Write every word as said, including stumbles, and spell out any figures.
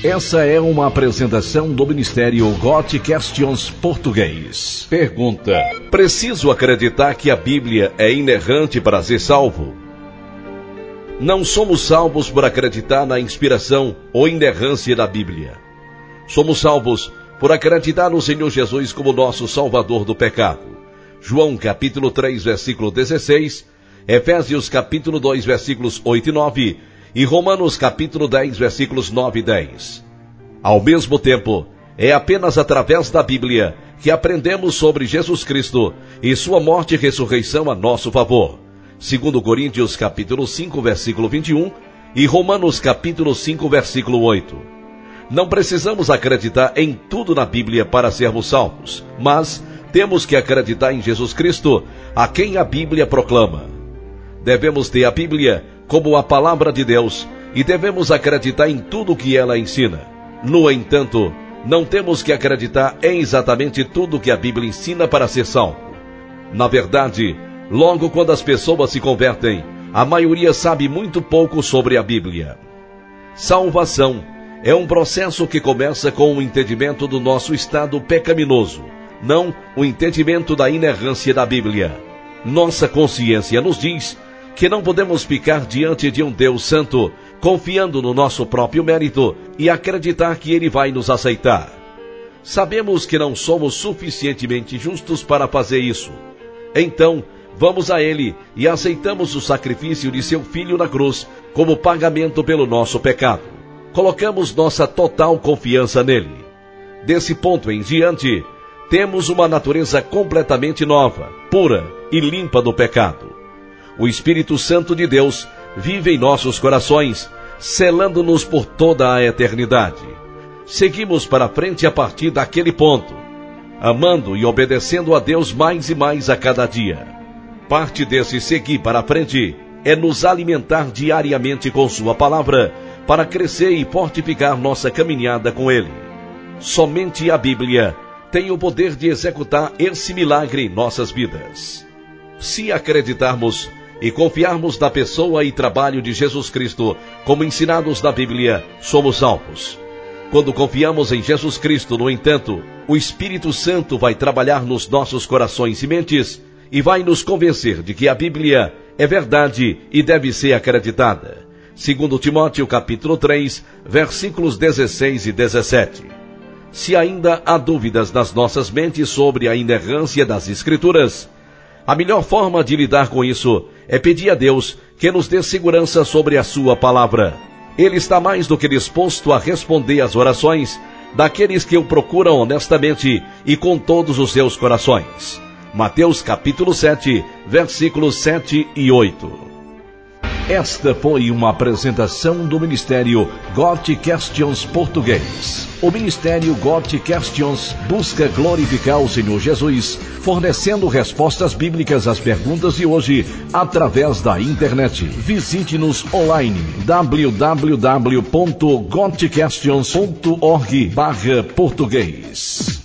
Essa é uma apresentação do Ministério Got Questions Português. Pergunta: preciso acreditar que a Bíblia é inerrante para ser salvo? Não somos salvos por acreditar na inspiração ou inerrância da Bíblia. Somos salvos por acreditar no Senhor Jesus como nosso Salvador do pecado. João capítulo três, versículo dezesseis, Efésios capítulo dois, versículos oito e nove, e Romanos capítulo dez, versículos nove e dez. Ao mesmo tempo, é apenas através da Bíblia que aprendemos sobre Jesus Cristo e sua morte e ressurreição a nosso favor. Segundo Coríntios capítulo cinco, versículo vinte e um, e Romanos capítulo cinco, versículo oito. Não precisamos acreditar em tudo na Bíblia para sermos salvos, mas temos que acreditar em Jesus Cristo, a quem a Bíblia proclama. Devemos ter a Bíblia como a palavra de Deus e devemos acreditar em tudo que ela ensina. No entanto, não temos que acreditar em exatamente tudo que a Bíblia ensina para ser salvo. Na verdade, logo quando as pessoas se convertem, a maioria sabe muito pouco sobre a Bíblia. Salvação é um processo que começa com o entendimento do nosso estado pecaminoso, não o entendimento da inerrância da Bíblia. Nossa consciência nos diz que não podemos ficar diante de um Deus santo, confiando no nosso próprio mérito e acreditar que Ele vai nos aceitar. Sabemos que não somos suficientemente justos para fazer isso. Então, vamos a Ele e aceitamos o sacrifício de seu Filho na cruz como pagamento pelo nosso pecado. Colocamos nossa total confiança nele. Desse ponto em diante, temos uma natureza completamente nova, pura e limpa do pecado. O Espírito Santo de Deus vive em nossos corações, selando-nos por toda a eternidade. Seguimos para frente a partir daquele ponto, amando e obedecendo a Deus mais e mais a cada dia. Parte desse seguir para frente é nos alimentar diariamente com sua palavra, para crescer e fortificar nossa caminhada com Ele. Somente a Bíblia tem o poder de executar esse milagre em nossas vidas. Se acreditarmos e confiarmos na pessoa e trabalho de Jesus Cristo, como ensinados na Bíblia, somos salvos. Quando confiamos em Jesus Cristo, no entanto, o Espírito Santo vai trabalhar nos nossos corações e mentes e vai nos convencer de que a Bíblia é verdade e deve ser acreditada. Segundo Timóteo capítulo três, versículos dezesseis e dezessete. Se ainda há dúvidas nas nossas mentes sobre a inerrância das Escrituras, a melhor forma de lidar com isso é pedir a Deus que nos dê segurança sobre a sua palavra. Ele está mais do que disposto a responder às orações daqueles que o procuram honestamente e com todos os seus corações. Mateus capítulo sete, versículos sete e oito. Esta foi uma apresentação do Ministério Got Questions Português. O Ministério Got Questions busca glorificar o Senhor Jesus, fornecendo respostas bíblicas às perguntas de hoje através da internet. Visite-nos online w w w ponto got questions ponto org barra português.